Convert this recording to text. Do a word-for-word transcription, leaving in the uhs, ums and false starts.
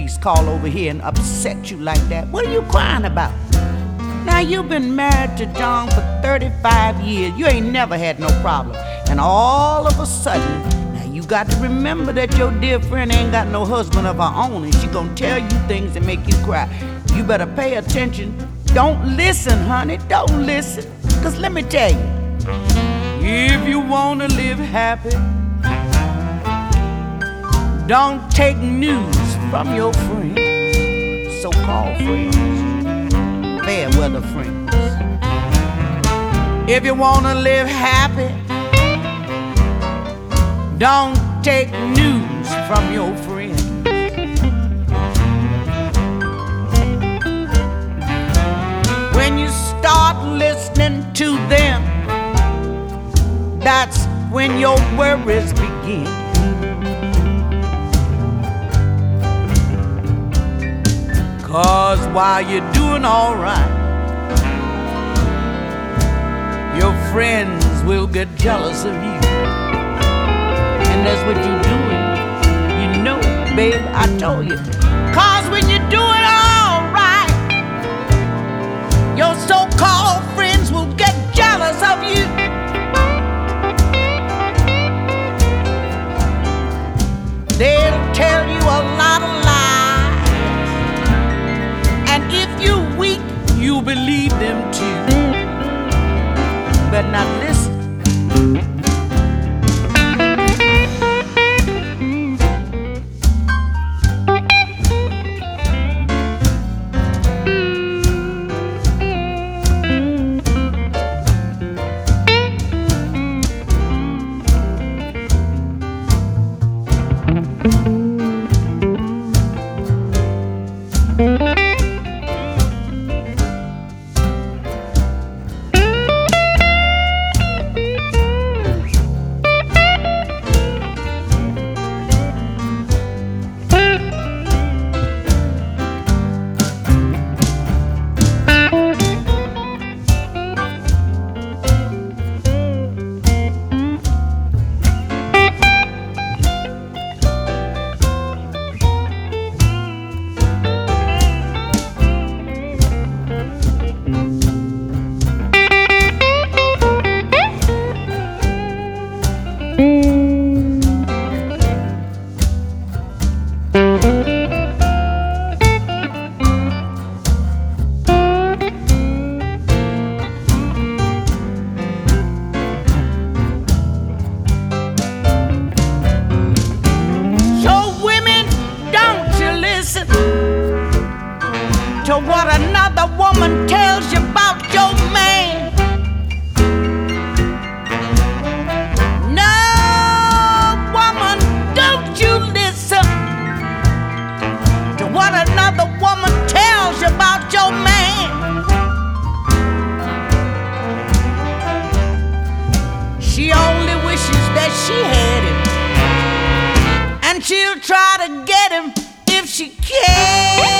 police call over here and upset you like that? What are you crying about? Now, you've been married to John for thirty-five years. You ain't never had no problem. And all of a sudden, now you got to remember that your dear friend ain't got no husband of her own, and she gonna tell you things that make you cry. You better pay attention. Don't listen, honey, don't listen. Cause let me tell you, if you wanna live happy, don't take news from your friends, so-called friends, fair weather friends. If you wanna live happy, don't take news from your friends. When you start listening to them, that's when your worries begin. Cause while you're doing all right, your friends will get jealous of you. And that's what you're doing. You know, babe, I told you. Cause when you're doing all right, your so-called friends will get jealous of you. They'll tell you a lot of lies, and if you're weak, you believe them too. But now listen. To what another woman tells you about your man. No, woman, don't you listen to what another woman tells you about your man. She only wishes that she had him, and she'll try to get him if she can.